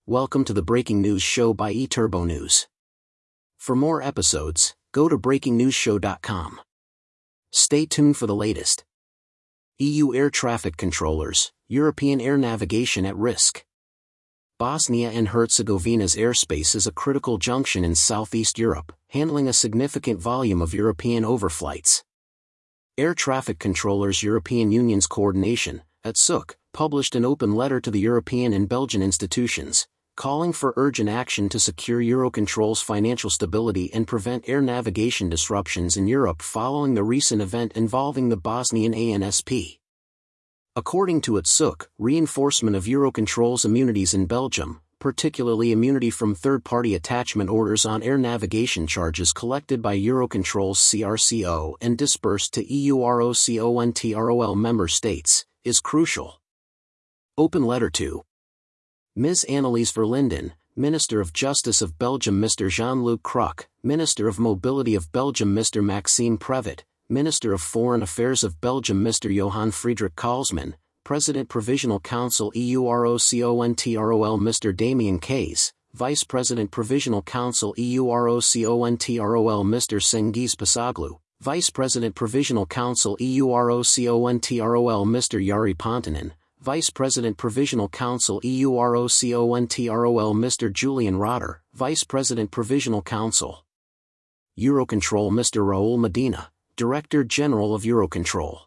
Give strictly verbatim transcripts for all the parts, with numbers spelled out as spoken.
Welcome to the Breaking News Show by eTurbo News. For more episodes, go to breaking news show dot com. Stay tuned for the latest. E U air traffic controllers, European air navigation at risk. Bosnia and Herzegovina's airspace is a critical junction in southeast Europe, handling a significant volume of European overflights. Air traffic controllers European Union's coordination, A T S U C, published an open letter to the European and Belgian institutions, calling for urgent action to secure Eurocontrol's financial stability and prevent air navigation disruptions in Europe following the recent event involving the Bosnian A N S P. According to A T S U C, reinforcement of Eurocontrol's immunities in Belgium, particularly immunity from third-party attachment orders on air navigation charges collected by Eurocontrol's C R C O and dispersed to E U R O C O N T R O L member states, is crucial. Open letter to Miz Annelies Verlinden, Minister of Justice of Belgium Mister Jean-Luc Cruc, Minister of Mobility of Belgium Mister Maxime Prevet, Minister of Foreign Affairs of Belgium Mister Johan Friedrich Kalsman, President Provisional Council E U R O C O N T R O L Mister Damien Kays, Vice President Provisional Council E U R O C O N T R O L Mister Cengiz Pasoglu, Vice President Provisional Council E U R O C O N T R O L Mister Jari Pontanen, Vice President Provisional Council E U R O C O N T R O L Mister Julian Rotter, Vice President Provisional Council Eurocontrol Mister Raul Medina, Director General of Eurocontrol.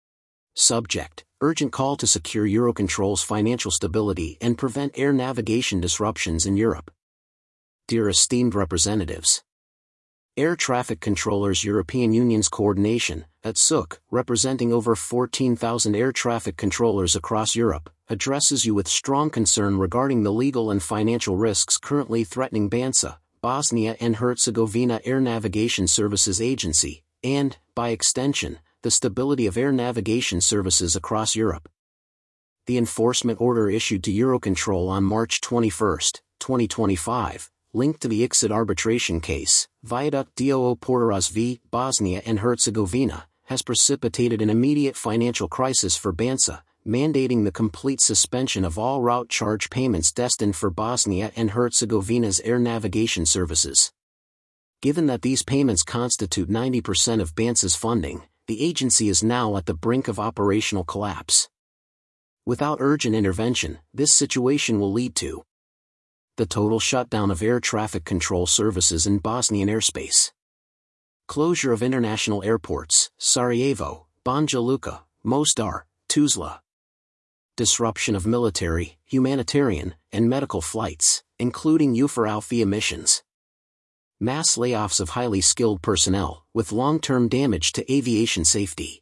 Subject: Urgent call to secure Eurocontrol's financial stability and prevent air navigation disruptions in Europe. Dear esteemed representatives, Air Traffic Controllers European Union's coordination, A T S U C, representing over fourteen thousand air traffic controllers across Europe, addresses you with strong concern regarding the legal and financial risks currently threatening BANSA, Bosnia and Herzegovina Air Navigation Services Agency, and, by extension, the stability of air navigation services across Europe. The enforcement order issued to Eurocontrol on March twenty-first, twenty twenty-five, linked to the I C S I D arbitration case, Viaduct do Portoroz v. Bosnia and Herzegovina, has precipitated an immediate financial crisis for BANSA, mandating the complete suspension of all route charge payments destined for Bosnia and Herzegovina's air navigation services. Given that these payments constitute ninety percent of BANSA's funding, the agency is now at the brink of operational collapse. Without urgent intervention, this situation will lead to the total shutdown of air traffic control services in Bosnian airspace, closure of international airports, Sarajevo, Banja Luka, Mostar, Tuzla, disruption of military, humanitarian, and medical flights, including U F R Alpha emissions, mass layoffs of highly skilled personnel, with long-term damage to aviation safety.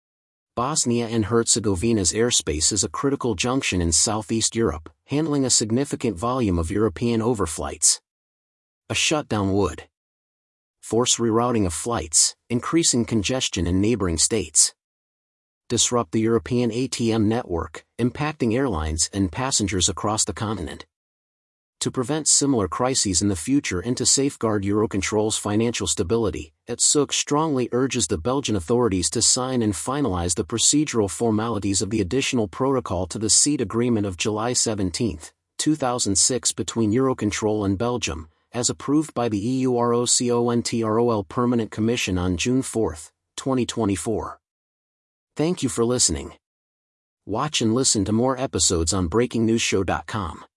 Bosnia and Herzegovina's airspace is a critical junction in southeast Europe, handling a significant volume of European overflights. A shutdown would force rerouting of flights, increasing congestion in neighboring states, disrupt the European A T M network, impacting airlines and passengers across the continent. To prevent similar crises in the future and to safeguard Eurocontrol's financial stability, A T S U C strongly urges the Belgian authorities to sign and finalize the procedural formalities of the additional protocol to the C E T agreement of July seventeenth, two thousand six between Eurocontrol and Belgium, as approved by the E U R O C O N T R O L Permanent Commission on June fourth, twenty twenty-four. Thank you for listening. Watch and listen to more episodes on breaking news show dot com.